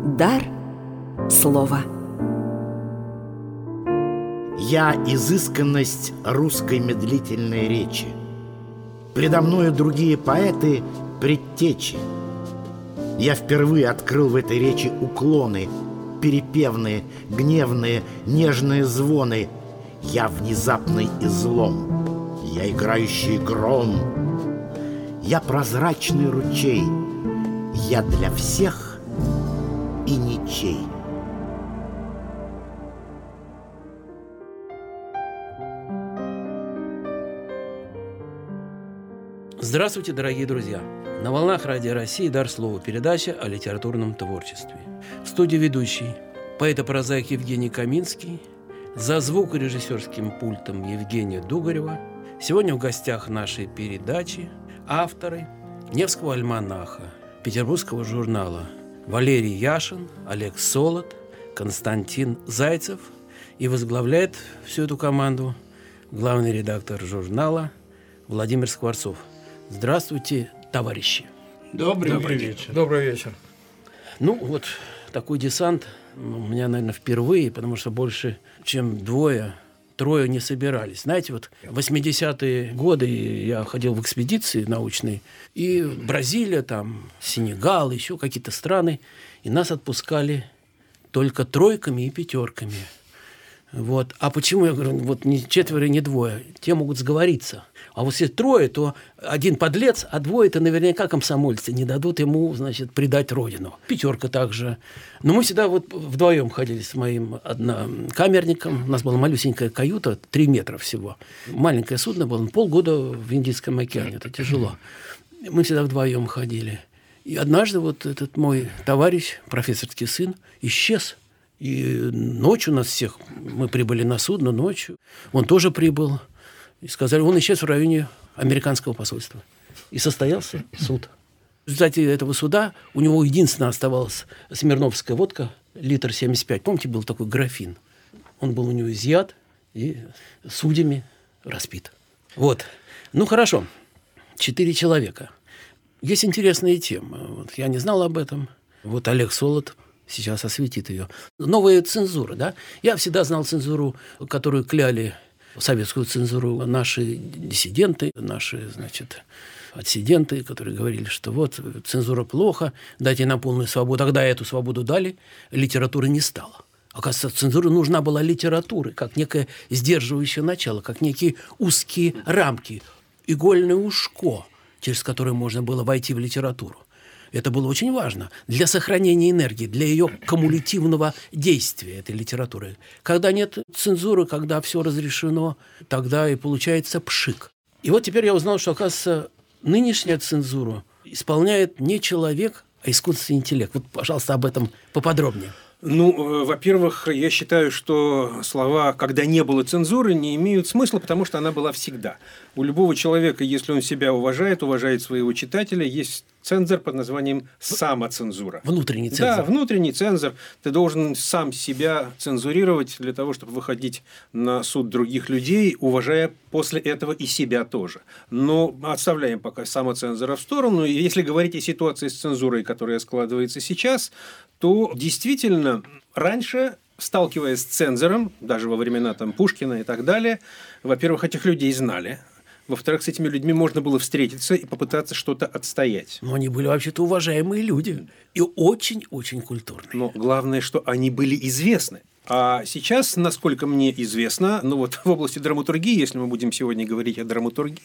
Дар слова. Я изысканность русской медлительной речи. Предо мною другие поэты предтечи. Я впервые открыл в этой речи уклоны, перепевные, гневные, нежные звоны. Я внезапный излом, я играющий гром, я прозрачный ручей, я для всех и ничей. Здравствуйте, дорогие друзья! На волнах Радио России «Дар слова» передача о литературном творчестве. В студии ведущий поэт и прозаик Евгений Каминский, за звукорежиссерским пультом Евгения Дугарева. Сегодня в гостях нашей передачи авторы Невского альманаха, Петербургского журнала Валерий Яшин, Олег Солод, Константин Зайцев, и возглавляет всю эту команду главный редактор журнала Владимир Скворцов. Здравствуйте, товарищи. Добрый вечер. Добрый вечер. Ну, вот такой десант у меня, наверное, впервые, потому что больше, чем трое не собирались. Знаете, вот в 80-е годы я ходил в экспедиции научные, и Бразилия, там, Сенегал, еще какие-то страны, и нас отпускали только тройками и пятерками. Вот. А почему, я говорю, вот не четверо, не двое? Те могут сговориться. А вот если трое, то один подлец, а двое это наверняка комсомольцы. Не дадут ему, значит, предать родину. Пятерка также. Но мы всегда вот вдвоем ходили с моим однокамерником. У нас была малюсенькая каюта, 3 метра всего. Маленькое судно было, полгода в Индийском океане. Это тяжело. Мы всегда вдвоем ходили. И однажды вот этот мой товарищ, профессорский сын, исчез. И ночью нас всех, мы прибыли на судно ночью, он тоже прибыл. И сказали, он исчез в районе американского посольства. И состоялся суд. В результате этого суда у него единственно оставалась смирновская водка, литр 75. Помните, был такой графин? Он был у него изъят и судьями распит. Вот. Ну, хорошо. 4 человека. Есть интересные темы. Вот я не знал об этом. Вот Олег Солод сейчас осветит ее. Новая цензура, да? Я всегда знал цензуру, которую кляли, советскую цензуру, наши диссиденты, наши, значит, отсиденты, которые говорили, что вот цензура плохо, дайте нам полную свободу. Когда эту свободу дали, литературы не стало. Оказывается, цензуре нужна была литература, как некое сдерживающее начало, как некие узкие рамки, игольное ушко, через которое можно было войти в литературу. Это было очень важно для сохранения энергии, для ее кумулятивного действия этой литературы. Когда нет цензуры, когда все разрешено, тогда и получается пшик. И вот теперь я узнал, что, оказывается, нынешняя цензура исполняет не человек, а искусственный интеллект. Вот, пожалуйста, об этом поподробнее. Ну, во-первых, я считаю, что слова «когда не было цензуры» не имеют смысла, потому что она была всегда. У любого человека, если он себя уважает своего читателя, есть цензор под названием самоцензура. Внутренний цензор. Да, внутренний цензор. Ты должен сам себя цензурировать для того, чтобы выходить на суд других людей, уважая после этого и себя тоже. Но отставляем пока самоцензора в сторону. И если говорить о ситуации с цензурой, которая складывается сейчас, то действительно раньше, сталкиваясь с цензором, даже во времена там, Пушкина и так далее, во-первых, этих людей знали. Во-вторых, с этими людьми можно было встретиться и попытаться что-то отстоять. Но они были вообще-то уважаемые люди и очень-очень культурные. Но главное, что они были известны. А сейчас, насколько мне известно, ну вот в области драматургии, если мы будем сегодня говорить о драматургии,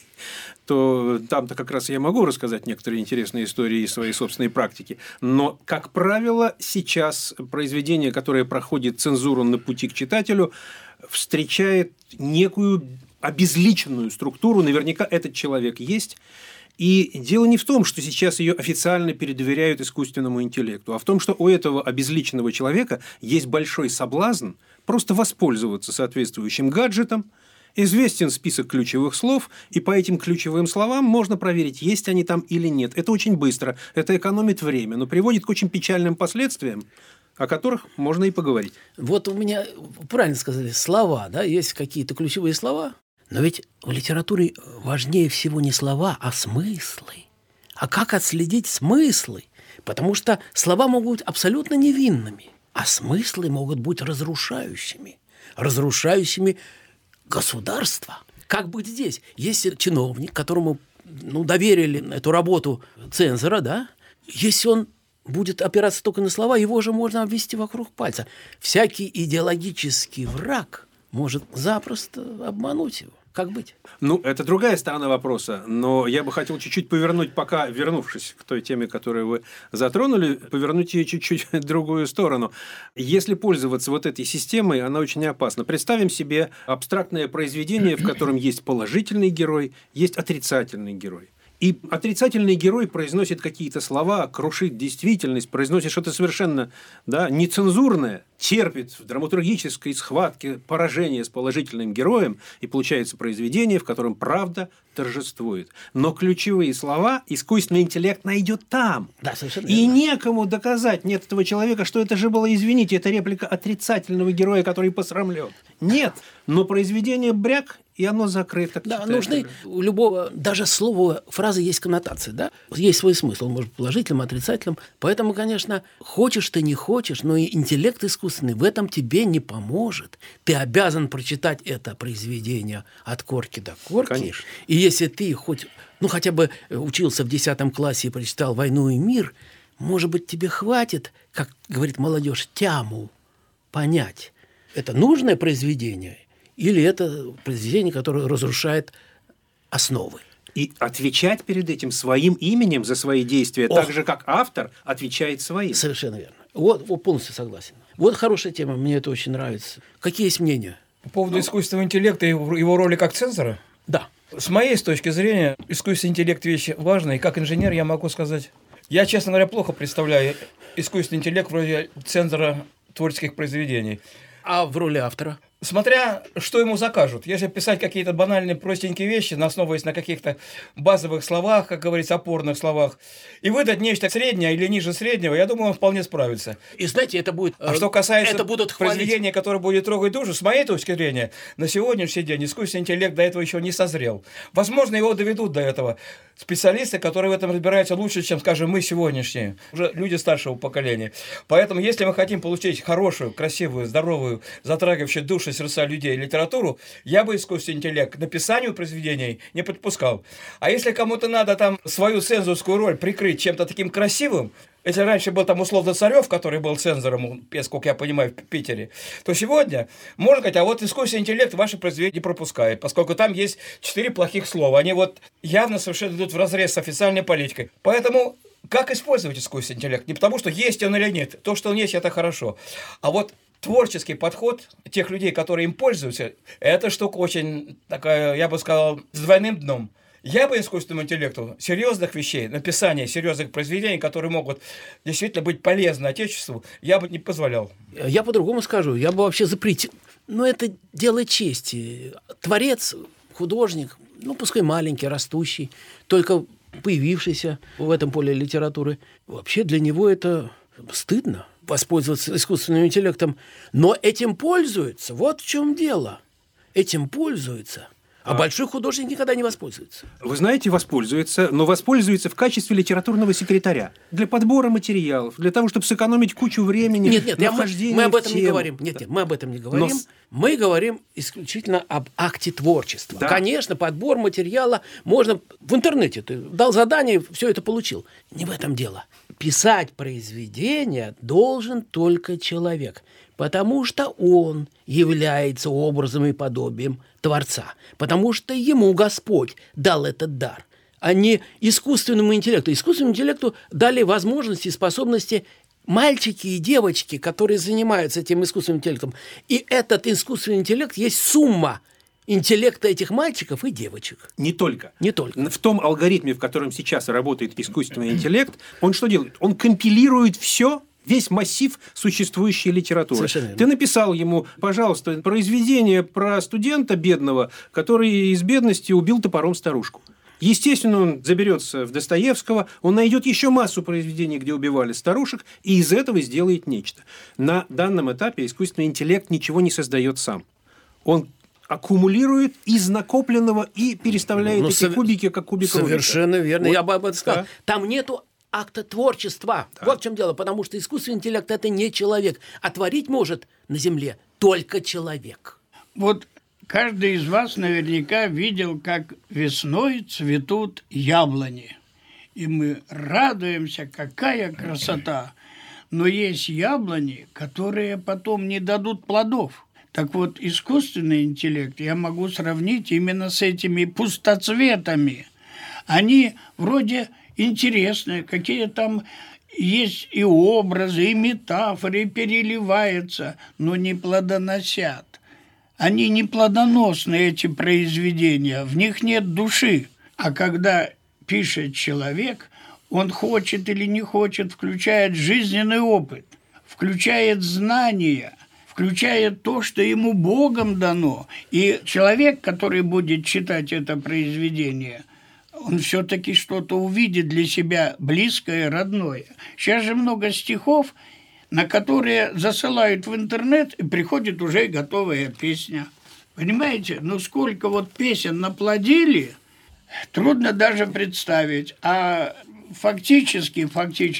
то там-то как раз я могу рассказать некоторые интересные истории из своей собственной практики. Но, как правило, сейчас произведение, которое проходит цензуру на пути к читателю, встречает некую обезличенную структуру. Наверняка этот человек есть. И дело не в том, что сейчас ее официально передоверяют искусственному интеллекту, а в том, что у этого обезличенного человека есть большой соблазн просто воспользоваться соответствующим гаджетом. Известен список ключевых слов, и по этим ключевым словам можно проверить, есть они там или нет. Это очень быстро, это экономит время, но приводит к очень печальным последствиям, о которых можно и поговорить. Вот у меня, правильно сказали, слова, да, есть какие-то ключевые слова. Но ведь в литературе важнее всего не слова, а смыслы. А как отследить смыслы? Потому что слова могут быть абсолютно невинными, а смыслы могут быть разрушающими государство. Как быть здесь? Если чиновник, которому доверили эту работу цензора, да, если он будет опираться только на слова, его же можно обвести вокруг пальца. Всякий идеологический враг может запросто обмануть его. Как быть? Это другая сторона вопроса, но я бы хотел чуть-чуть повернуть, пока вернувшись к той теме, которую вы затронули, повернуть ее чуть-чуть в другую сторону. Если пользоваться вот этой системой, она очень опасна. Представим себе абстрактное произведение, в котором есть положительный герой, есть отрицательный герой. И отрицательный герой произносит какие-то слова, крушит действительность, произносит что-то совершенно нецензурное, терпит в драматургической схватке поражение с положительным героем, и получается произведение, в котором правда торжествует. Но ключевые слова искусственный интеллект найдет там. Да, совершенно и верно. некому доказать нет этого человека, что это же было, извините, это реплика отрицательного героя, который посрамлен. Нет, но произведение бряк, и оно закрыто. Да, нужны у любого, даже слова, фразы есть коннотации, да? Есть свой смысл, он может быть положительным, отрицательным. Поэтому, конечно, хочешь ты, не хочешь, но и интеллект искусственный в этом тебе не поможет. Ты обязан прочитать это произведение от корки до корки. Конечно. И если ты хотя бы учился в 10 классе и прочитал «Войну и мир», может быть, тебе хватит, как говорит молодежь, тяму понять, это нужное произведение или это произведение, которое разрушает основы. И отвечать перед этим своим именем за свои действия, так же, как автор отвечает своим. Совершенно верно. Вот полностью согласен. Вот хорошая тема, мне это очень нравится. Какие есть мнения? По поводу искусственного интеллекта и его роли как цензора? Да. С моей точки зрения, искусственный интеллект – вещь важная, и как инженер я могу сказать, я, честно говоря, плохо представляю искусственный интеллект вроде цензора творческих произведений. А в роли автора? Смотря, что ему закажут. Если писать какие-то банальные, простенькие вещи, основываясь на каких-то базовых словах, как говорится, опорных словах, и выдать нечто среднее или ниже среднего, я думаю, он вполне справится. И знаете, это будет... А что касается будут произведения, которое будет трогать душу, с моей точки зрения, на сегодняшний день искусственный интеллект до этого еще не созрел. Возможно, его доведут до этого специалисты, которые в этом разбираются лучше, чем, скажем, мы сегодняшние, уже люди старшего поколения. Поэтому, если мы хотим получить хорошую, красивую, здоровую, затрагивающую душу, сердца людей литературу, я бы искусственный интеллект к написанию произведений не подпускал. А если кому-то надо там свою цензорскую роль прикрыть чем-то таким красивым, если раньше был там условно Царев, который был цензором, сколько я понимаю, в Питере, то сегодня можно сказать, а вот искусственный интеллект ваши произведения не пропускает, поскольку там есть 4 плохих слова. Они вот явно совершенно идут вразрез с официальной политикой. Поэтому как использовать искусственный интеллект? Не потому, что есть он или нет. То, что он есть, это хорошо. А вот творческий подход тех людей, которые им пользуются, эта штука очень такая, я бы сказал, с двойным дном. Я бы искусственному интеллекту серьезных вещей, написания серьезных произведений, которые могут действительно быть полезны Отечеству, я бы не позволял. Я по-другому скажу, я бы вообще запретил. Но это дело чести. Творец, художник, пускай маленький, растущий, только появившийся в этом поле литературы, вообще для него это стыдно воспользоваться искусственным интеллектом, но этим пользуются. Вот в чем дело. Этим пользуются. А большой художник никогда не воспользуется. Вы знаете, воспользуется, но воспользуется в качестве литературного секретаря. Для подбора материалов, для того, чтобы сэкономить кучу времени. Нет, мы об этом не говорим. Нет, мы об этом не говорим. Мы говорим исключительно об акте творчества. Да. Конечно, подбор материала можно в интернете. Ты дал задание, все это получил. Не в этом дело. Писать произведение должен только человек, потому что он является образом и подобием Творца, потому что ему Господь дал этот дар, а не искусственному интеллекту. Искусственному интеллекту дали возможности и способности мальчики и девочки, которые занимаются этим искусственным интеллектом. И этот искусственный интеллект есть сумма интеллекта этих мальчиков и девочек. Не только. Не только. В том алгоритме, в котором сейчас работает искусственный интеллект, он что делает? Он компилирует все, весь массив существующей литературы. Ты написал ему, пожалуйста, произведение про студента бедного, который из бедности убил топором старушку. Естественно, он заберется в Достоевского, он найдет еще массу произведений, где убивали старушек, и из этого сделает нечто. На данном этапе искусственный интеллект ничего не создает сам. Он аккумулирует из накопленного и переставляет эти кубики, как кубик Рубика. Совершенно верно. Вот. Я бы об этом сказал. Да. Там нету акта творчества. Да. Вот в чем дело. Потому что искусственный интеллект – это не человек. А творить может на Земле только человек. Вот каждый из вас наверняка видел, как весной цветут яблони. И мы радуемся, какая красота. Но есть яблони, которые потом не дадут плодов. Так вот, искусственный интеллект я могу сравнить именно с этими пустоцветами. Они вроде интересные, какие там есть и образы, и метафоры, и переливаются, но не плодоносят. Они не плодоносны, эти произведения, в них нет души. А когда пишет человек, он хочет или не хочет, включает жизненный опыт, включает знания, включает то, что ему Богом дано. И человек, который будет читать это произведение, он все-таки что-то увидит для себя близкое, родное. Сейчас же много стихов, на которые засылают в интернет, и приходит уже готовая песня. Понимаете? Ну, сколько вот песен наплодили, трудно даже представить. А фактически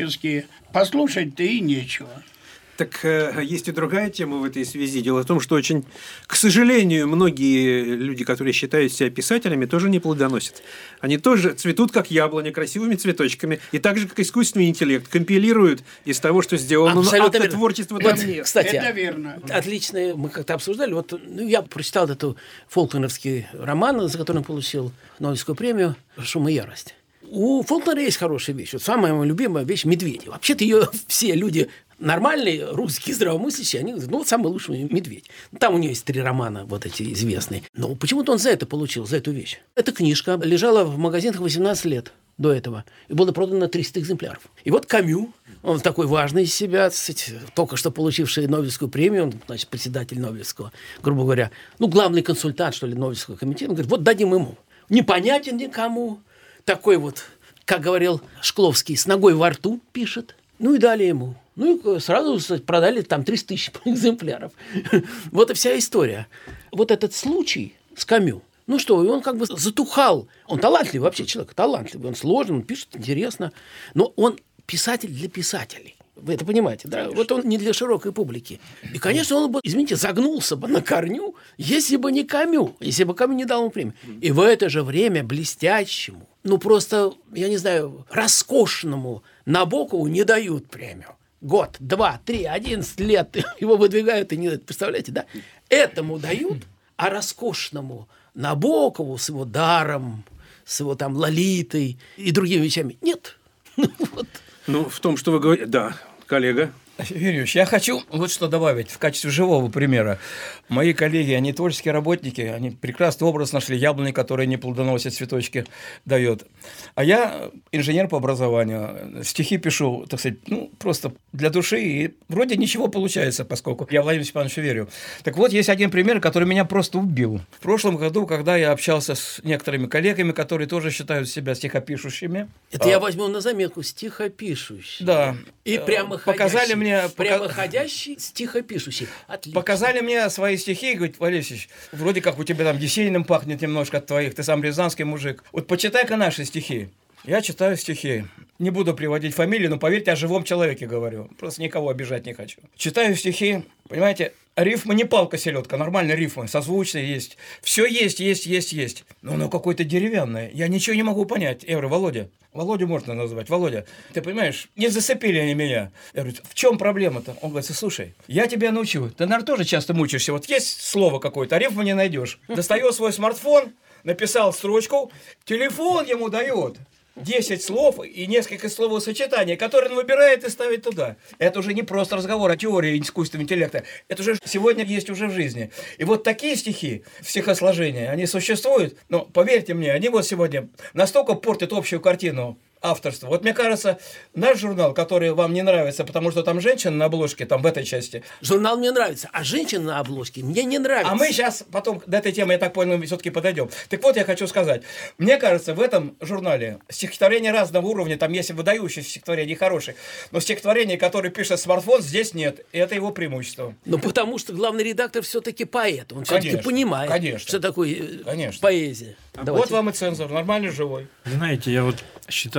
послушать-то и нечего. Так есть и другая тема в этой связи. Дело в том, что очень, к сожалению, многие люди, которые считают себя писателями, тоже не плодоносят. Они тоже цветут, как яблони, красивыми цветочками. И так же, как искусственный интеллект, компилируют из того, что сделано. Абсолютно верно. Творчества вот, там нет. Кстати, это верно. Отлично, мы как-то обсуждали. Вот, я прочитал этот фолкнеровский роман, за который он получил Нобелевскую премию «Шум и ярость». У Фолкнера есть хорошая вещь. Вот самая моя любимая вещь – медведи. Вообще-то ее все люди нормальные, русские, здравомыслящие, они говорят, ну, вот самый лучший медведь. Там у него есть 3 романа, вот эти известные. Но почему-то он за это получил, за эту вещь. Эта книжка лежала в магазинах 18 лет до этого. И было продано 300 экземпляров. И вот Камю, он такой важный из себя, только что получивший Нобелевскую премию, он, значит, председатель Нобелевского, грубо говоря, ну, главный консультант, что ли, Нобелевского комитета, он говорит, вот дадим ему. Непонятен никому. Такой вот, как говорил Шкловский, с ногой во рту пишет. Ну и дали ему. Ну и сразу продали там 300 тысяч экземпляров. Вот и вся история. Вот этот случай с Камю, ну что, и он как бы затухал. Он талантливый вообще человек, талантливый. Он сложный, он пишет интересно. Но он писатель для писателей. Вы это понимаете, да? Вот он не для широкой публики. И, конечно, он бы, извините, загнулся бы на корню, если бы не Камю, если бы Камю не дал ему премию. И в это же время блестящему, ну просто, я не знаю, роскошному Набокову не дают премию. Год, 2, 3, 11 лет его выдвигают и не дают. Представляете, да? Этому дают, а роскошному Набокову с его даром, с его там Лолитой и другими вещами нет. Вот. Ну, в том, что вы говорите... Да, коллега. Юрий Ильич, я хочу вот что добавить в качестве живого примера. Мои коллеги, они творческие работники, они прекрасный образ нашли, яблони, которые не плодоносят, цветочки дает. А я инженер по образованию, стихи пишу, так сказать, ну, просто для души, и вроде ничего получается, поскольку я Владимиру Степановичу верю. Так вот, есть один пример, который меня просто убил. В прошлом году, когда я общался с некоторыми коллегами, которые тоже считают себя стихопишущими. Это я возьму на заметку, стихопишущий. Да. И прямоходящий. Показали мне... Прямоходящий, стихопишущий. Отлично. Показали мне свои стихи, говорит, Валерий Ильич, вроде как у тебя там Есениным пахнет немножко от твоих, ты сам рязанский мужик. Вот почитай-ка наши стихи. Я читаю стихи. Не буду приводить фамилии, но поверьте, о живом человеке говорю. Просто никого обижать не хочу. Читаю стихи, понимаете, рифмы не палка-селедка, нормальные рифмы, созвучные есть. Все есть. Но оно какое-то деревянное. Я ничего не могу понять. Я говорю, Володю можно назвать. Володя, ты понимаешь, не зацепили они меня. Я говорю, в чем проблема-то? Он говорит, слушай, я тебя научу. Ты, наверное, тоже часто мучаешься. Вот есть слово какое-то, а рифму не найдешь. Достаю свой смартфон, написал строчку, телефон ему дает 10 слов и несколько словосочетаний, которые он выбирает и ставит туда. Это уже не просто разговор о теории искусственного интеллекта. Это уже сегодня есть уже в жизни. И вот такие стихи, стихосложения, они существуют. Но поверьте мне, они вот сегодня настолько портят общую картину авторства. Вот мне кажется, наш журнал, который вам не нравится, потому что там женщина на обложке, там в этой части. Журнал мне нравится, а женщина на обложке мне не нравится. А мы сейчас потом до этой темы, я так понял, все-таки подойдем. Так вот, я хочу сказать. Мне кажется, в этом журнале стихотворения разного уровня, там есть выдающиеся стихотворения, хорошие, но стихотворения, которые пишет смартфон, здесь нет. И это его преимущество. Ну, потому что главный редактор все-таки поэт. Он все-таки понимает, что такое поэзия. Давайте. Вот вам и цензор, нормальный, живой. Знаете, я вот считаю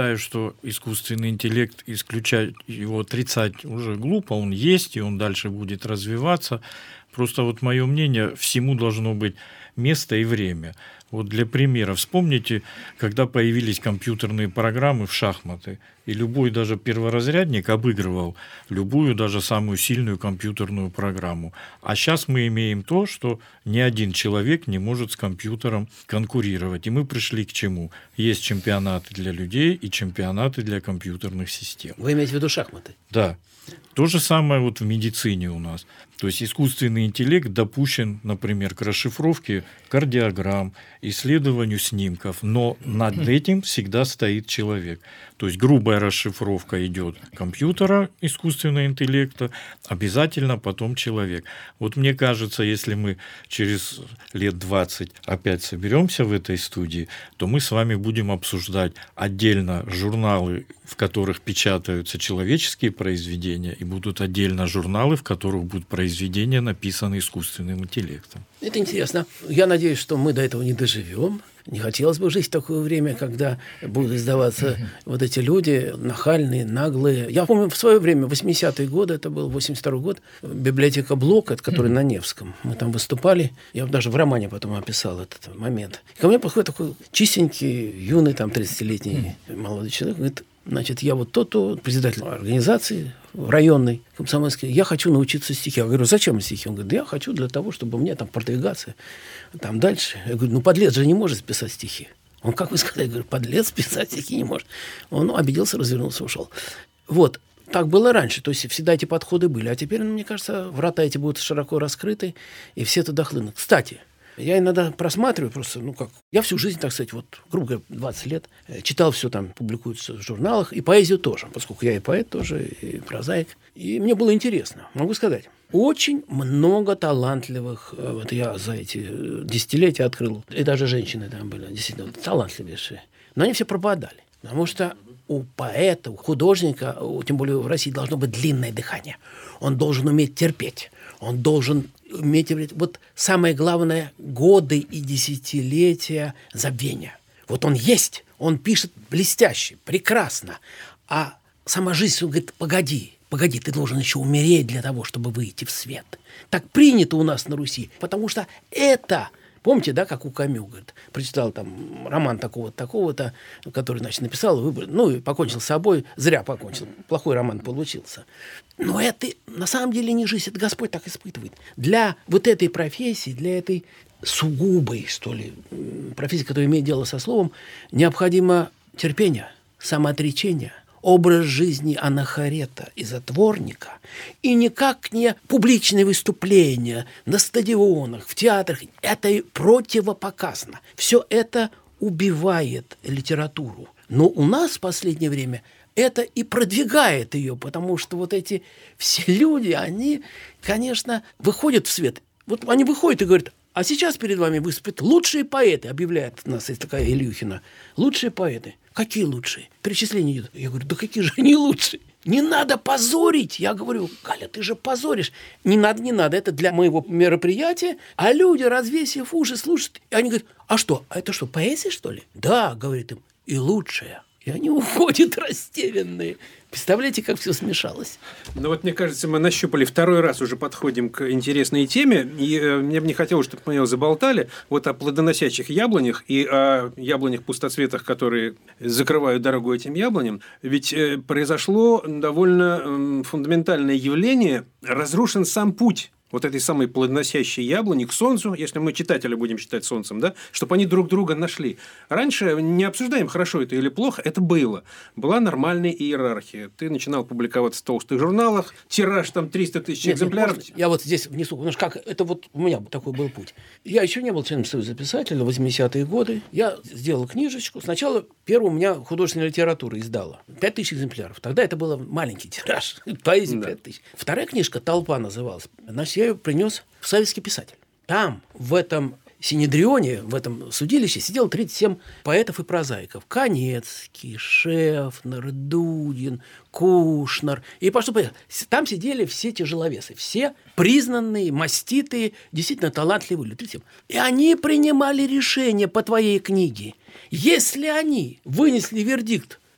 считаю, что искусственный интеллект, исключать его, отрицать уже глупо, он есть, и он дальше будет развиваться. Просто вот мое мнение, всему должно быть место и время. Вот для примера, вспомните, когда появились компьютерные программы в шахматы, и любой даже перворазрядник обыгрывал любую, даже самую сильную компьютерную программу. А сейчас мы имеем то, что ни один человек не может с компьютером конкурировать. И мы пришли к чему? Есть чемпионаты для людей и чемпионаты для компьютерных систем. Вы имеете в виду шахматы? Да. То же самое вот в медицине у нас. То есть искусственный интеллект допущен, например, к расшифровке кардиограмм, исследованию снимков, но над этим всегда стоит человек. То есть грубая расшифровка идет компьютера, искусственного интеллекта, обязательно потом человек. Вот мне кажется, если мы через лет 20 опять соберемся в этой студии, то мы с вами будем обсуждать отдельно журналы, в которых печатаются человеческие произведения, и будут отдельно журналы, в которых будут произведения, написанные искусственным интеллектом. Это интересно. Я надеюсь, что мы до этого не доживем. Не хотелось бы жить в такое время, когда будут издаваться вот эти люди нахальные, наглые. Я помню, в свое время, 80-е годы, это был 82-й год, библиотека Блока, который на Невском. Мы там выступали. Я даже в романе потом описал этот момент. И ко мне подходит такой чистенький, юный, там, 30-летний молодой человек, говорит: значит, я вот то-то, председатель организации районной, комсомольской, я хочу научиться стихи. Я говорю: зачем стихи? Он говорит: да я хочу для того, чтобы мне там продвигаться там дальше. Я говорю: ну, подлец же не может писать стихи. Он: как вы сказали? Я говорю: подлец писать стихи не может. Он обиделся, развернулся, ушел. Вот. Так было раньше, то есть всегда эти подходы были. А теперь, мне кажется, врата эти будут широко раскрыты, и все туда хлынут. Кстати, я иногда просматриваю просто, я всю жизнь, так сказать, грубо говоря, 20 лет, читал все там, публикуется в журналах, и поэзию тоже, поскольку я и поэт тоже, и прозаик. И мне было интересно, могу сказать, очень много талантливых, вот я за эти десятилетия открыл, и даже женщины там были действительно талантливейшие, но они все пропадали, потому что у поэта, у художника, тем более в России, должно быть длинное дыхание. Он должен уметь терпеть, он должен уметь... Вот самое главное – годы и десятилетия забвения. Вот он есть, он пишет блестяще, прекрасно, а сама жизнь, он говорит: погоди, ты должен еще умереть для того, чтобы выйти в свет. Так принято у нас на Руси, потому что это... Помните, да, как у Камю, говорит, прочитал там роман такого-то, который, значит, написал, и покончил с собой, зря покончил, плохой роман получился. Но это на самом деле не жизнь, это Господь так испытывает. Для вот этой профессии, для этой сугубой, что ли, профессии, которая имеет дело со словом, необходимо терпение, самоотречение, образ жизни анахарета и затворника, и никак не публичные выступления на стадионах, в театрах. Это противопоказано. Все это убивает литературу. Но у нас в последнее время это и продвигает ее, потому что вот эти все люди, они, конечно, выходят в свет. Вот они выходят и говорят: а сейчас перед вами выступят лучшие поэты, объявляет у нас есть такая Ильюхина. Лучшие поэты. Какие лучшие? Перечисление идет. Я говорю: да какие же они лучшие? Не надо позорить. Я говорю: Галя, ты же позоришь. Не надо. Это для моего мероприятия. А люди, развесив уши, слушают. И они говорят: а что? А это что, поэзия, что ли? Да, говорит им, и лучшая. И они уходят растерянные. Представляете, как все смешалось? Ну вот, мне кажется, мы нащупали второй раз, уже подходим к интересной теме, и мне бы не хотелось, чтобы мы ее заболтали, вот о плодоносящих яблонях и о яблонях-пустоцветах, которые закрывают дорогу этим яблоням. Ведь произошло довольно фундаментальное явление, разрушен сам путь вот этой самой плодоносящей яблони к солнцу, если мы читателя будем считать солнцем, да, чтобы они друг друга нашли. Раньше не обсуждаем, хорошо это или плохо, это было. Была нормальная иерархия. Ты начинал публиковаться в толстых журналах, тираж там 300 тысяч экземпляров. Я вот здесь внесу, потому что это вот у меня такой был путь. Я еще не был членом Союза писателей, 80-е годы. Я сделал книжечку. Сначала первую у меня художественная литература издала. 5000 экземпляров. Тогда это был маленький тираж. Поэзии 5000. Вторая книжка «Толпа» называлась. Значит, я ее принес в Советский писатель. Там, в этом Синедрионе, в этом судилище сидело 37 поэтов и прозаиков. Канецкий, Шефнер, Дудин, Кушнер. И пошло. Там сидели все тяжеловесы. Все признанные, маститые, действительно талантливые люди. И они принимали решение по твоей книге. Если они вынесли вердикт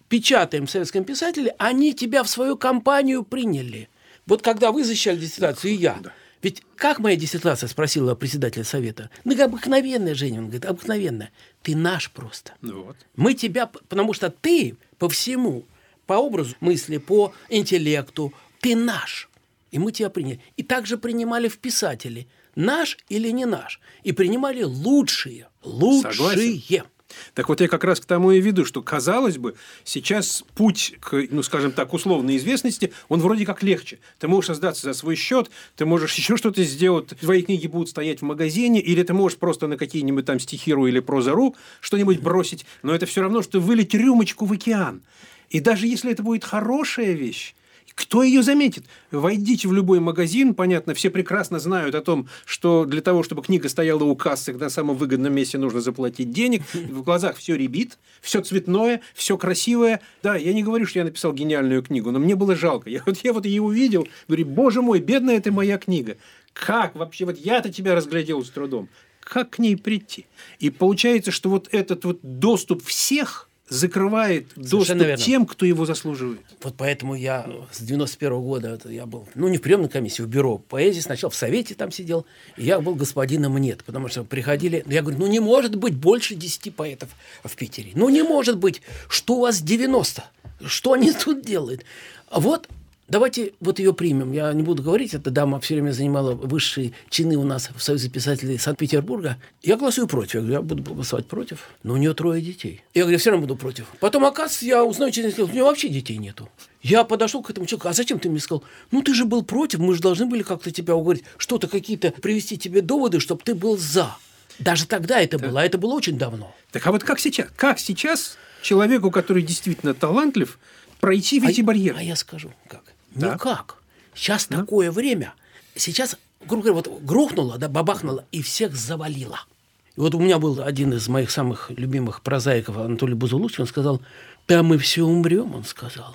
печатаем в советском писателе, они тебя в свою компанию приняли. Вот когда вы защищали диссертацию, и я. Да. Ведь как моя диссертация, спросила председателя совета? Ну, обыкновенная, Женя. Он говорит, обыкновенная. Ты наш просто. Ну вот. Мы тебя, потому что ты по всему, по образу мысли, по интеллекту, ты наш. И мы тебя приняли. И также принимали в писатели. Наш или не наш. И принимали лучшие. Лучшие. Так вот я как раз к тому и веду, что, казалось бы, сейчас путь к, ну, скажем так, условной известности, он вроде как легче. Ты можешь создаться за свой счет, ты можешь еще что-то сделать, твои книги будут стоять в магазине, или ты можешь просто на какие-нибудь там стихи.ру или проза.ру что-нибудь бросить, но это все равно, что вылить рюмочку в океан. И даже если это будет хорошая вещь, кто ее заметит? Войдите в любой магазин, понятно, все прекрасно знают о том, что для того, чтобы книга стояла у кассы, на самом выгодном месте нужно заплатить денег. В глазах все рябит, все цветное, все красивое. Да, я не говорю, что я написал гениальную книгу, но мне было жалко. Я вот ее увидел, говорю, боже мой, бедная ты моя книга. Как вообще? Вот я-то тебя разглядел с трудом. Как к ней прийти? И получается, что вот этот вот доступ всех закрывает доступ тем, кто его заслуживает. Вот поэтому я с 91-го года я был, ну, не в приемной комиссии, в бюро поэзии, сначала в совете там сидел, и я был господином нет, потому что приходили, я говорю, ну, не может быть больше 10 поэтов в Питере. Ну, не может быть, что у вас 90? Что они тут делают? А вот давайте вот ее примем. Я не буду говорить, эта дама все время занимала высшие чины у нас в Союзе писателей Санкт-Петербурга. Я голосую против. Я говорю, я буду голосовать против. Но у нее 3 детей. Я говорю, я все равно буду против. Потом, оказывается, я узнаю через несколько лет, у нее вообще детей нету. Я подошел к этому человеку, а зачем ты мне сказал? Ну, ты же был против, мы же должны были как-то тебя уговорить, что-то какие-то привести тебе доводы, чтобы ты был за. Даже тогда это было, а это было очень давно. Так а вот как сейчас? Как сейчас человеку, который действительно талантлив, пройти эти барьеры? А я скажу, как. Никак. Сейчас такое время. Сейчас, грубо говоря, вот грохнуло, да, бабахнуло, и всех завалило. И вот у меня был один из моих самых любимых прозаиков, Анатолий Бузулуцкий, он сказал, да мы все умрем, он сказал.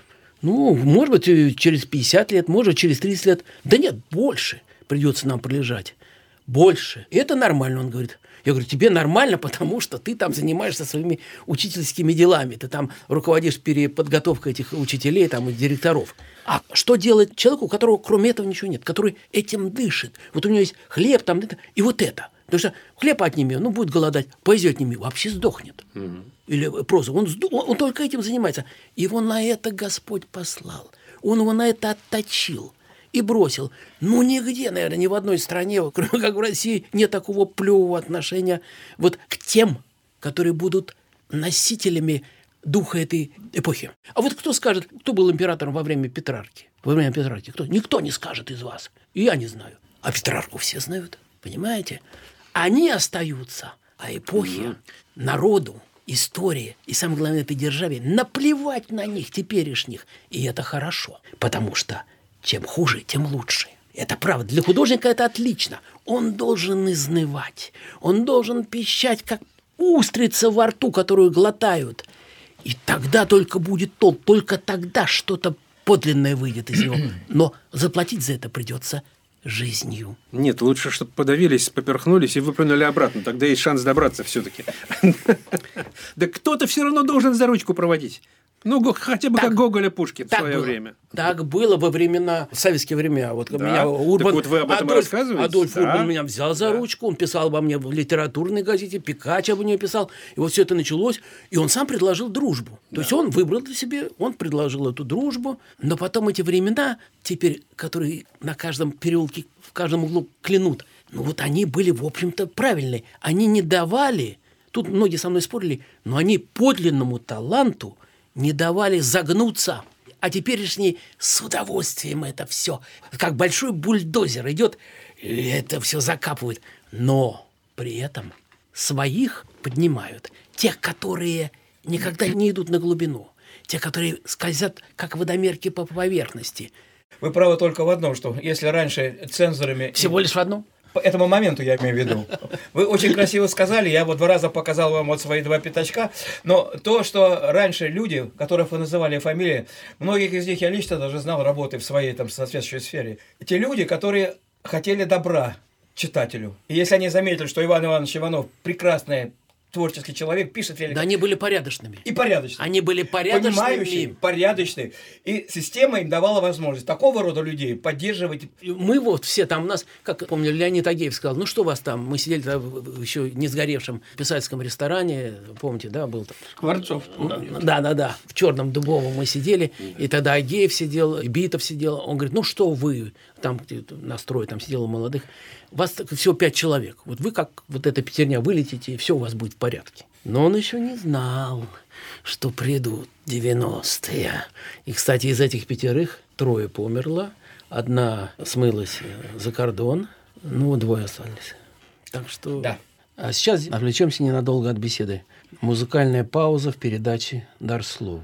Ну, может быть, через 50 лет, может, через 30 лет. Да нет, больше придется нам пролежать. Больше. И это нормально, он говорит. Я говорю, тебе нормально, потому что ты там занимаешься своими учительскими делами. Ты там руководишь переподготовкой этих учителей там, и директоров. А что делать человеку, у которого кроме этого ничего нет, который этим дышит? Вот у него есть хлеб, там, это, и вот это. Потому что хлеб отними, ну, будет голодать, поэзию отними, вообще сдохнет. Или прозу. Он только этим занимается. Его на это Господь послал. Он его на это отточил. И бросил. Ну, нигде, наверное, ни в одной стране, кроме как в России, нет такого плевого отношения вот к тем, которые будут носителями духа этой эпохи. А вот кто скажет, кто был императором во время Петрарки? Во время Петрарки кто? Никто не скажет из вас. И я не знаю. А Петрарку все знают. Понимаете? Они остаются. А эпохи, народу, истории и, самое главное, этой державе наплевать на них, теперешних. И это хорошо. Потому что чем хуже, тем лучше. Это правда. Для художника это отлично. Он должен изнывать. Он должен пищать, как устрица во рту, которую глотают. И тогда только будет толк. Только тогда что-то подлинное выйдет из него. Но заплатить за это придется жизнью. Нет, лучше, чтобы подавились, поперхнулись и выплюнули обратно. Тогда есть шанс добраться все-таки. Да кто-то все равно должен за ручку проводить. Ну, хотя бы так, как Гоголя Пушкин в свое время. Так было во времена, в советские времена. Вот меня Урбан, так вот вы об этом рассказываете? Адольф Урбан меня взял за ручку, он писал обо мне в литературной газете, Пикач об мне писал. И вот все это началось, и он сам предложил дружбу. То есть он выбрал для себя, он предложил эту дружбу, но потом эти времена, теперь, которые на каждом переулке, в каждом углу клянут, ну вот они были, в общем-то, правильные. Они не давали, тут многие со мной спорили, но они подлинному таланту не давали загнуться, а теперешние с удовольствием это все, как большой бульдозер идет, и это все закапывает. Но при этом своих поднимают, тех, которые никогда не идут на глубину, те, которые скользят, как водомерки по поверхности. Вы правы только в одном, что если раньше цензорами... Всего лишь в одном? По этому моменту я имею в виду. Вы очень красиво сказали, я вот 2 раза показал вам вот свои 2 пятачка, но то, что раньше люди, которых вы называли фамилии, многих из них я лично даже знал, работая в своей там соответствующей сфере, те люди, которые хотели добра читателю. И если они заметили, что Иван Иванович Иванов прекрасный творческий человек, пишет великолепно. Да они были порядочными. И порядочные. Они были порядочными. Понимающие, порядочные. И система им давала возможность такого рода людей поддерживать. Мы вот все там у нас, как помню, Леонид Агеев сказал, ну что у вас там, мы сидели в еще не сгоревшем писательском ресторане, помните, да, был там? Скворцов. Да, в Черном Дубовом мы сидели, и тогда Агеев сидел, и Битов сидел, он говорит, ну что вы, там настрой, там сидело молодых, вас всего 5 человек, вот вы как вот эта пятерня вылетите, и все у вас будет в порядке. Но он еще не знал, что придут 90-е. И, кстати, из этих 5 3 померло, 1 смылась за кордон, 2 остались. Так что... Да. А сейчас отвлечемся ненадолго от беседы. Музыкальная пауза в передаче «Дар слова».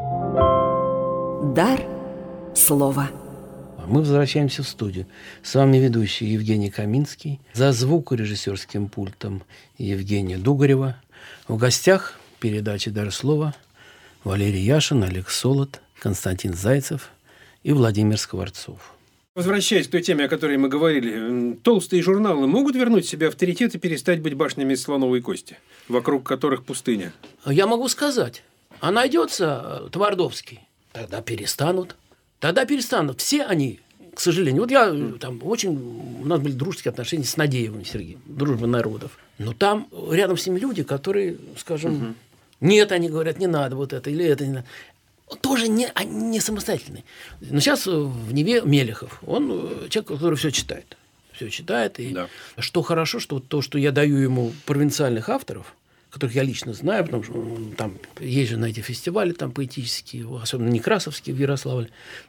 Дар слова. Мы возвращаемся в студию. С вами ведущий Евгений Каминский. За звукорежиссерским пультом Евгения Дугарева. В гостях передачи «Дар слова» Валерий Яшин, Олег Солод, Константин Зайцев и Владимир Скворцов. Возвращаясь к той теме, о которой мы говорили, толстые журналы могут вернуть себе авторитет и перестать быть башнями из слоновой кости, вокруг которых пустыня? Я могу сказать, а найдется Твардовский, тогда перестанут. Все они, к сожалению. Вот я там у нас были дружеские отношения с Надеевым Сергеем, дружба народов. Но там рядом с ними люди, которые, скажем, нет, они говорят, не надо вот это или это не надо. Тоже не самостоятельный. Но сейчас в Неве Мелехов. Он человек, который все читает. И да. Что хорошо, что то, что я даю ему провинциальных авторов, которых я лично знаю, потому что там езжу на эти фестивали там, поэтические, особенно Некрасовские в Ярославле.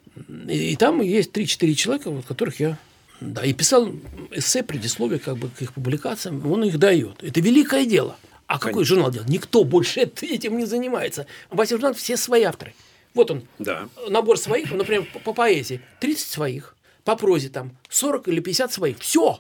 И там есть 3-4 человека, вот, которых я... Да, и писал эссе, предисловие как бы, к их публикациям. Он их дает. Это великое дело. А какой журнал делает? Никто больше этим не занимается. В этих журналах все свои авторы. Вот он, набор своих, например, по поэзии 30 своих, по прозе там 40 или 50 своих. Все.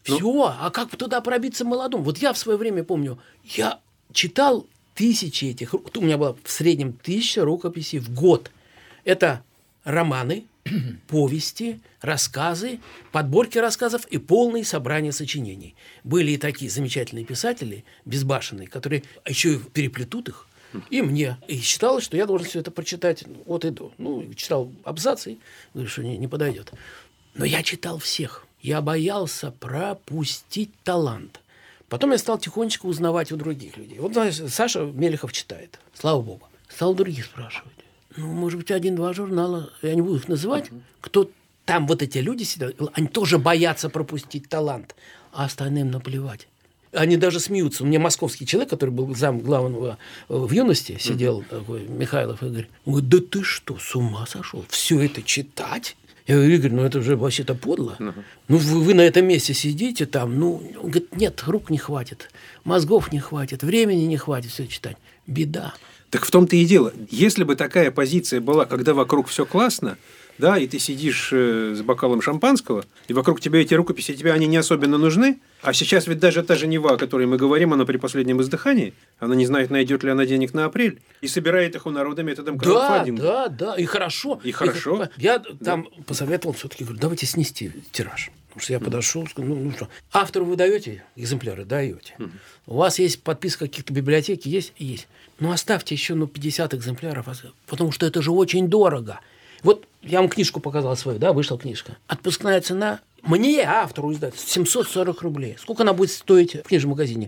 А как туда пробиться молодым? Вот я в свое время помню, я читал тысячи этих, у меня было в среднем 1000 рукописей в год. Это романы, повести, рассказы, подборки рассказов и полные собрания сочинений. Были и такие замечательные писатели, безбашенные, которые еще и переплетут их. И мне. И считалось, что я должен все это прочитать от и до. Читал абзацы, говорю, что не подойдет. Но я читал всех. Я боялся пропустить талант. Потом я стал тихонечко узнавать у других людей. Вот, знаешь, Саша Мелехов читает. Слава богу. Стал других спрашивать. Может быть, 1-2 журнала, я не буду их называть, кто там вот эти люди сидят, они тоже боятся пропустить талант, а остальным наплевать. Они даже смеются. У меня московский человек, который был зам главного в юности, сидел такой, Михайлов Игорь. Он говорит, да ты что, с ума сошел? Все это читать? Я говорю, Игорь, это же вообще-то подло. Вы на этом месте сидите там, он говорит, нет, рук не хватит, мозгов не хватит, времени не хватит все читать. Беда. Так в том-то и дело. Если бы такая позиция была, когда вокруг все классно, да, и ты сидишь с бокалом шампанского, и вокруг тебя эти рукописи, тебе они не особенно нужны, а сейчас ведь даже та же Нева, о которой мы говорим, она при последнем издыхании, она не знает, найдет ли она денег на апрель, и собирает их у народа методом краудфандинга. Да, и хорошо. Я там посоветовал все-таки, говорю, давайте снести тираж. Потому что я подошел, сказал, что, автору вы даете экземпляры? Даете. У вас есть подписка каких-то библиотеки? Есть. Оставьте еще 50 экземпляров, потому что это же очень дорого. Вот я вам книжку показал свою, да, вышла книжка. Отпускная цена мне, автору издать, 740 рублей. Сколько она будет стоить в книжном магазине?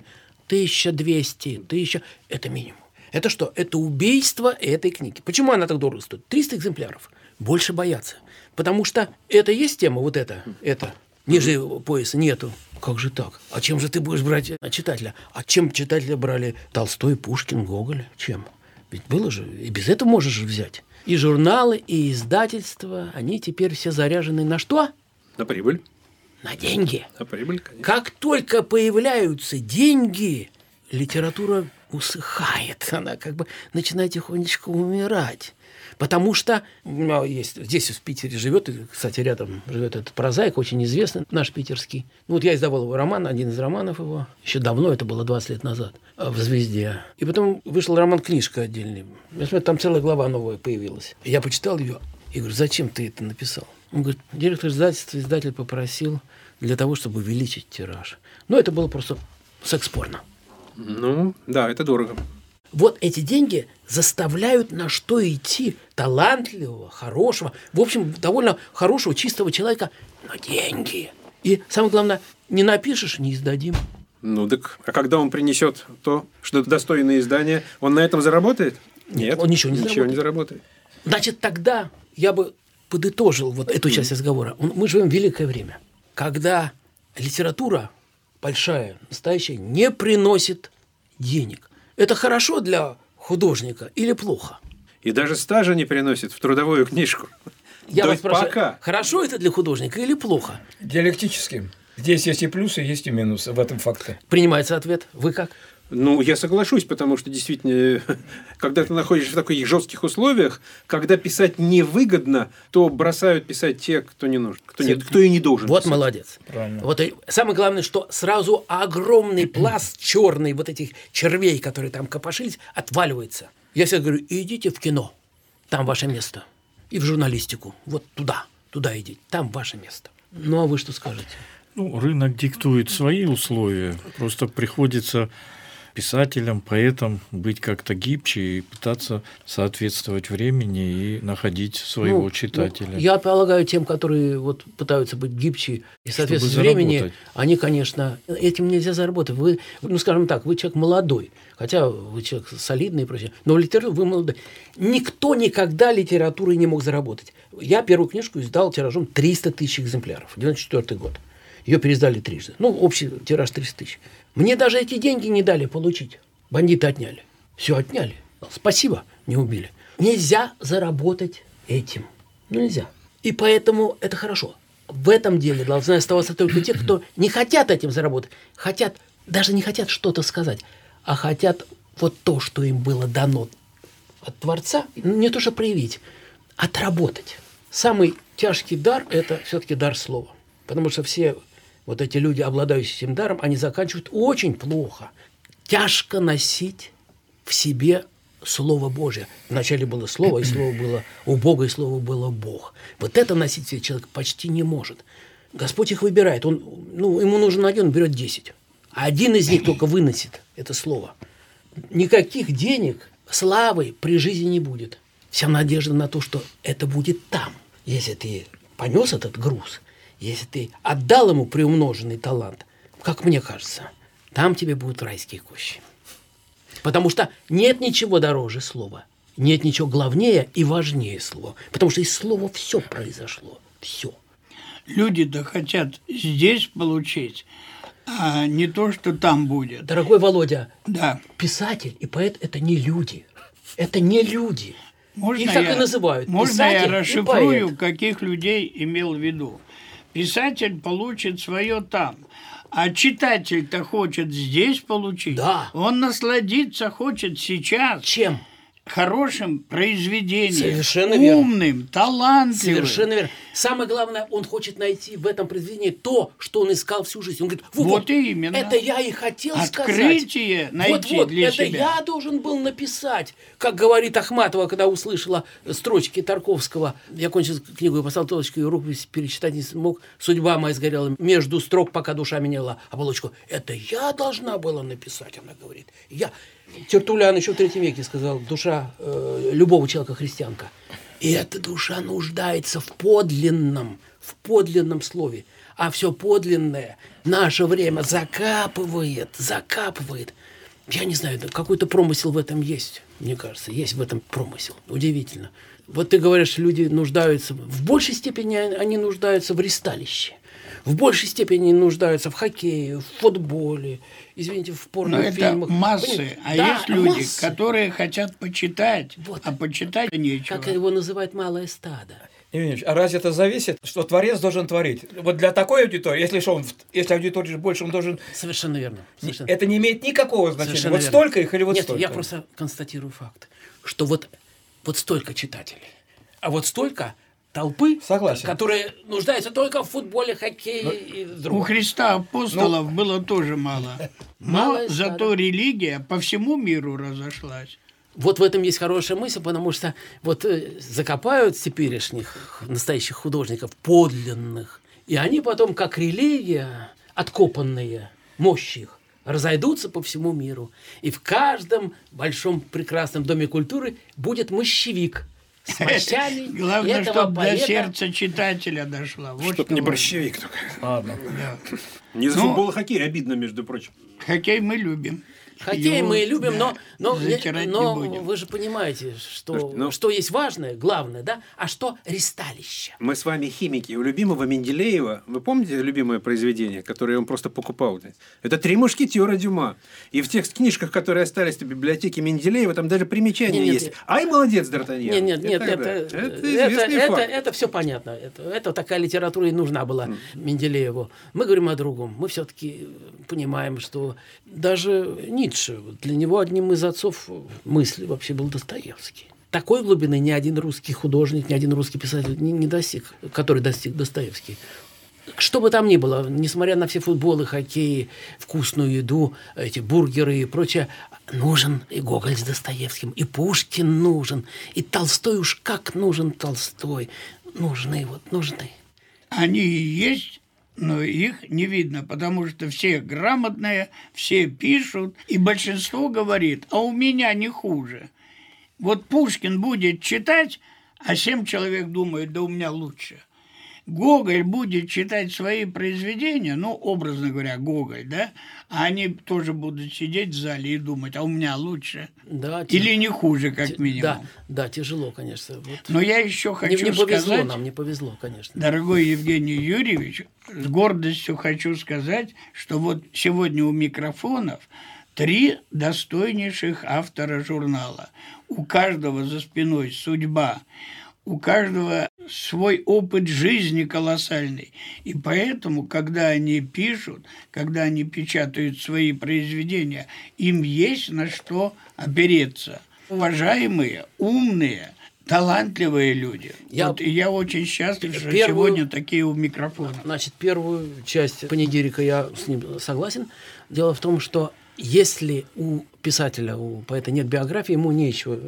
1200, 1000. Это минимум. Это что? Это убийство этой книги. Почему она так дорого стоит? 300 экземпляров. Больше боятся. Потому что это есть тема, вот это. Ниже пояса нету. Как же так? А чем же ты будешь брать читателя? А чем читателя брали Толстой, Пушкин, Гоголь? Чем? Ведь было же, и без этого можешь же взять. И журналы, и издательства, они теперь все заряжены на что? На прибыль. На деньги. На прибыль, конечно. Как только появляются деньги, литература усыхает. Она как бы начинает тихонечко умирать. Потому что есть, здесь в Питере живет, кстати, рядом живет этот прозаик, очень известный, наш питерский. Вот я издавал его роман, один из романов его, еще давно, это было 20 лет назад, в «Звезде». И потом вышел роман-книжка отдельный. Я смотрю, там целая глава новая появилась. Я почитал ее и говорю, зачем ты это написал? Он говорит, директор издательства, издатель попросил для того, чтобы увеличить тираж. Это было просто секс-порно. Да, это дорого. Вот эти деньги заставляют на что идти талантливого, хорошего, в общем, довольно хорошего, чистого человека, но деньги. И самое главное, не напишешь, не издадим. Так, а когда он принесет то, что это достойное издание, он на этом заработает? Нет, он ничего не заработает. Значит, тогда я бы подытожил вот эту часть разговора. Мы живем в великое время, когда литература большая, настоящая, не приносит денег. Это хорошо для художника или плохо? И даже стажа не приносит в трудовую книжку. Я вас спрашиваю, хорошо это для художника или плохо? Диалектически. Здесь есть и плюсы, есть и минусы в этом факте. Принимается ответ. Вы как? Ну, я соглашусь, потому что действительно, когда ты находишься в таких жестких условиях, когда писать невыгодно, то бросают писать те, кто не нужен, кто и не должен. Вот писать. молодец. Правильно. Вот и самое главное, что сразу огромный пласт черный вот этих червей, которые там копошились, отваливается. Я всегда говорю, идите в кино, там ваше место. И в журналистику, вот туда идите, там ваше место. Ну, а вы что скажете? Ну, рынок диктует свои условия. Просто приходится писателям, поэтам быть как-то гибче и пытаться соответствовать времени и находить своего читателя. Я полагаю, тем, которые вот пытаются быть гибче и соответствовать Чтобы времени, заработать. они, конечно, этим нельзя заработать. Вы, ну, скажем так, вы человек молодой, хотя вы человек солидный и прочее, но в литературе вы молодой. Никто никогда литературой не мог заработать. Я первую книжку издал тиражом 300 тысяч экземпляров, 94 год. Ее переиздали трижды. Ну, общий тираж 300 тысяч. Мне даже эти деньги не дали получить. Бандиты отняли. Все отняли. Спасибо, не убили. Нельзя заработать этим. Ну, нельзя. И поэтому это хорошо. В этом деле должны оставаться только те, кто не хотят этим заработать. Хотят, даже не хотят что-то сказать, а хотят вот то, что им было дано от Творца, не то что проявить, отработать. Самый тяжкий дар – это все-таки дар слова. Потому что все вот эти люди, обладающие этим даром, они заканчивают очень плохо. Тяжко носить в себе Слово Божие. Вначале было Слово, и Слово было у Бога, и Слово было Бог. Вот это носить себе человек почти не может. Господь их выбирает. Ему нужен один, он берет 10. А один из них только выносит это Слово. Никаких денег, славы при жизни не будет. Вся надежда на то, что это будет там. Если ты понес этот груз, если ты отдал ему приумноженный талант, как мне кажется, там тебе будут райские кущи. Потому что нет ничего дороже слова, нет ничего главнее и важнее слова. Потому что из слова все произошло, все. Люди-то хотят здесь получить, а не то, что там будет. Дорогой Володя, Да. писатель и поэт – это не люди. Это не люди. Можно Их так и называют. Можно Писатель я и расшифрую, поэт. каких людей имел в виду? Писатель получит свое там, а читатель-то хочет здесь получить. Да. Он насладиться хочет сейчас. Чем? Хорошим произведением. Совершенно верно. Умным, талантливым. Совершенно верно. Самое главное, он хочет найти в этом произведении то, что он искал всю жизнь. Он говорит, Вот именно. это я и хотел Открытие сказать. найти Вот, для это себя. я должен был написать. Как говорит Ахматова, когда услышала строчки Тарковского. Я кончил книгу и поставил толочку, и рукопись перечитать не смог. Судьба моя сгорела между строк, пока душа меняла оболочку. Это я должна была написать, она говорит. Я... Тертуллиан еще в III веке сказал, душа любого человека христианка. И эта душа нуждается в подлинном слове. А все подлинное наше время закапывает. Я не знаю, какой-то промысел в этом есть, мне кажется. Есть в этом промысел. Удивительно. Вот ты говоришь, люди нуждаются, в большей степени они нуждаются в ристалище. В большей степени нуждаются в хоккее, в футболе, извините, в Но это порнофильмах. массы. Понимаете? А Да, есть люди, массы. которые хотят почитать, Вот. а почитать нечего. Как его называют малое стадо. Евгений Ильич, а разве это зависит, что творец должен творить? Вот для такой аудитории, если аудитория больше, он должен... Совершенно верно. Совершенно. Это не имеет никакого значения. Совершенно Вот верно. столько их или вот Нет, столько? я просто констатирую факт, что вот столько читателей, а вот столько толпы, Согласен. которые нуждаются только в футболе, хоккее и в У другом. Христа апостолов было тоже мало. Но Малое зато стадо. религия по всему миру разошлась. Вот в этом есть хорошая мысль, потому что вот закопают теперешних настоящих художников, подлинных, и они потом, как религия, откопанные, мощи их, разойдутся по всему миру. И в каждом большом прекрасном доме культуры будет мощевик с мощами Главное, этого чтобы до поэта. сердца читателя дошла. Вот Чтоб что не важно. борщевик только. Ладно. Да. Не за Ну, футбол и хоккей, обидно, между прочим. Хоккей мы любим. Хоккей Его, мы любим, да, но затирать не будем. вы же понимаете, Слушайте, что есть важное, главное, да, а что ристалище. Мы с вами химики. У любимого Менделеева, вы помните любимое произведение, которое он просто покупал? Это «Три мушкетера» Дюма. И в тех книжках, которые остались в библиотеке Менделеева, там даже примечания Нет, есть. Ай, молодец, Д'Артаньян. Нет, И так далее. Это известный факт. это все понятно. Это такая литература и нужна была Менделееву. Мы говорим о другом. Мы все-таки понимаем, что даже Ницше. Для него одним из отцов мысли вообще был Достоевский. Такой глубины ни один русский художник, ни один русский писатель не достиг, который достиг Достоевский. Что бы там ни было, несмотря на все футболы, хоккеи, вкусную еду, эти бургеры и прочее, нужен и Гоголь с Достоевским, и Пушкин нужен, и Толстой уж как нужен Толстой. Нужны. Они и есть, но их не видно, потому что все грамотные, все пишут, и большинство говорит, а у меня не хуже. Вот Пушкин будет читать, а 7 человек думают, да у меня лучше. Гоголь будет читать свои произведения, ну, образно говоря, Гоголь, да, а они тоже будут сидеть в зале и думать, а у меня лучше. Да, или не хуже, как минимум. Да, тяжело, конечно. Вот. Но я еще хочу сказать... Нам не повезло, конечно. Дорогой Евгений Юрьевич, с гордостью хочу сказать, что вот сегодня у микрофонов 3 достойнейших автора журнала. У каждого за спиной судьба, у каждого свой опыт жизни колоссальный. И поэтому, когда они пишут, когда они печатают свои произведения, им есть на что опереться. Уважаемые, умные, талантливые люди. Я очень счастлив, что сегодня такие у микрофона. Значит, первую часть панигирика я с ним согласен. Дело в том, что если у писателя, у поэта нет биографии, ему нечего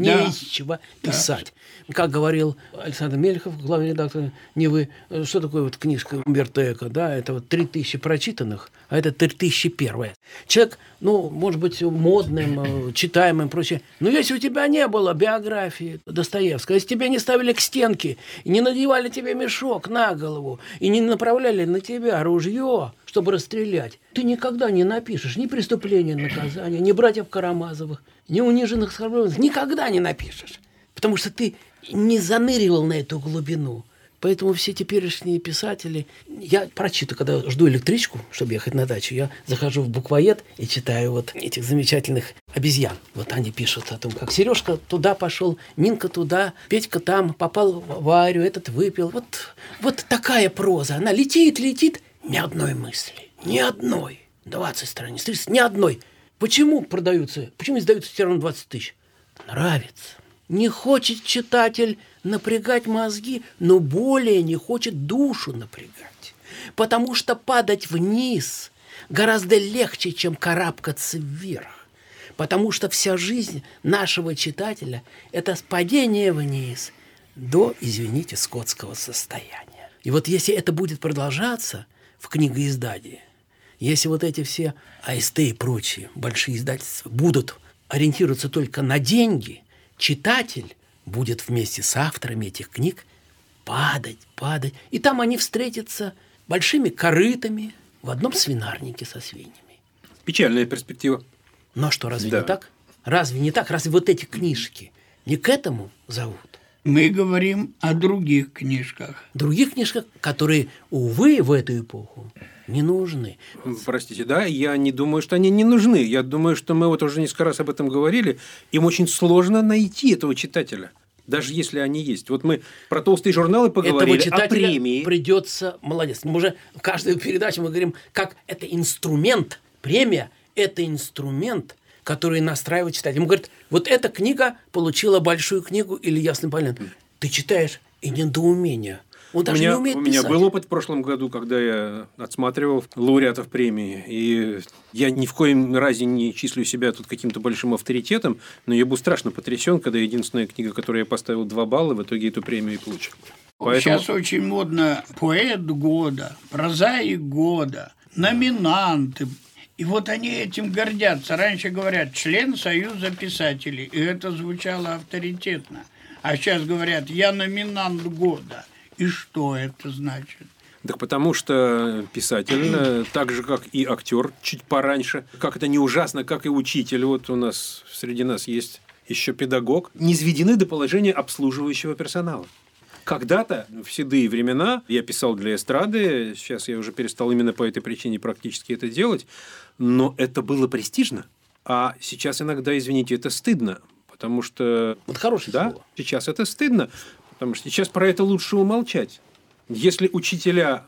писать. Как говорил Александр Мельхов, главный редактор «Невы», что такое вот книжка Умберто Эко, да, это вот 3000 прочитанных, а это 3001. Человек, может быть, модным, читаемым, прочее, но если у тебя не было биографии Достоевского, если тебя не ставили к стенке, и не надевали тебе мешок на голову, и не направляли на тебя ружье, чтобы расстрелять, ты никогда не напишешь ни «Преступление, наказание», ни «Братьев Карамазовых», ни «Униженных, оскорбленных», никогда не напишешь, потому что ты не заныривал на эту глубину. Поэтому все теперешние писатели... Я прочитаю, когда жду электричку, чтобы ехать на дачу, я захожу в буквоед и читаю вот этих замечательных обезьян. Вот они пишут о том, как Сережка туда пошел, Нинка туда, Петька там, попал в аварию, этот выпил. Вот такая проза. Она летит, ни одной мысли. Ни одной. 20 страниц, 30, ни одной. Почему издаются все равно 20 тысяч? Нравится. Не хочет читатель напрягать мозги, но более не хочет душу напрягать. Потому что падать вниз гораздо легче, чем карабкаться вверх. Потому что вся жизнь нашего читателя – это падение вниз до, извините, скотского состояния. И вот если это будет продолжаться в книгоиздании, если вот эти все АСТ и прочие большие издательства будут ориентироваться только на деньги, читатель будет вместе с авторами этих книг падать. И там они встретятся большими корытами в одном свинарнике со свиньями. Печальная перспектива. Но что, разве не так? Разве не так? Разве вот эти книжки не к этому зовут? Мы говорим о других книжках. Других книжках, которые, увы, в эту эпоху не нужны. Простите, да, я не думаю, что они не нужны. Я думаю, что мы вот уже несколько раз об этом говорили. Им очень сложно найти этого читателя, даже если они есть. Вот мы про толстые журналы поговорили, этого читателя о премии. Придется, молодец. Мы уже в каждой передаче мы говорим, как это инструмент, премия – это инструмент, который настраивает читателя. Ему говорят, вот эта книга получила большую книгу или ясный полет. Ты читаешь, и недоумение. Он даже не умеет писать. У меня был опыт в прошлом году, когда я отсматривал лауреатов премии. И я ни в коем разе не числю себя тут каким-то большим авторитетом, но я был страшно потрясен, когда единственная книга, которой я поставил 2 балла, в итоге эту премию и получил. Сейчас очень модно поэт года, прозаик года, номинанты. И вот они этим гордятся. Раньше говорят, член Союза писателей. И это звучало авторитетно. А сейчас говорят, я номинант года. И что это значит? Так потому что писатель, так же, как и актер, чуть пораньше, как это не ужасно, как и учитель, вот у нас среди нас есть еще педагог, низведены до положения обслуживающего персонала. Когда-то, в седые времена, я писал для эстрады, сейчас я уже перестал именно по этой причине практически это делать, но это было престижно, а сейчас иногда, извините, это стыдно, потому что... Вот хорошее слово. Сейчас это стыдно, потому что сейчас про это лучше умолчать. Если учителя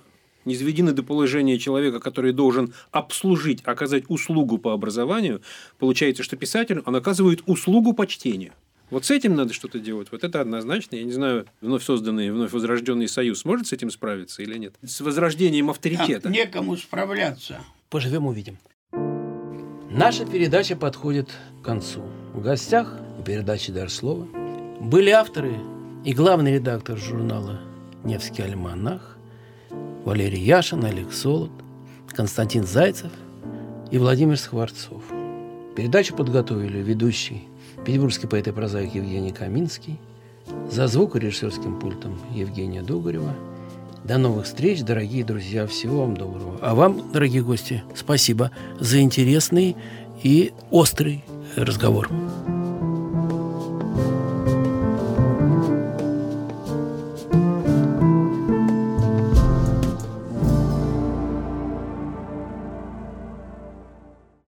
низведены до положения человека, который должен обслужить, оказать услугу по образованию, получается, что писатель, он оказывает услугу по чтению. Вот с этим надо что-то делать. Вот это однозначно. Я не знаю, вновь созданный, вновь возрожденный союз сможет с этим справиться или нет? С возрождением авторитета. Некому справляться. Поживем, увидим. Наша передача подходит к концу. В гостях у передачи «Дар слова» были авторы и главный редактор журнала «Невский альманах» Валерий Яшин, Олег Солод, Константин Зайцев и Владимир Скворцов. Передачу подготовили ведущий петербургский поэт и прозаик Евгений Каминский, за звукорежиссерским пультом Евгения Дугарева. До новых встреч, дорогие друзья. Всего вам доброго. А вам, дорогие гости, спасибо за интересный и острый разговор.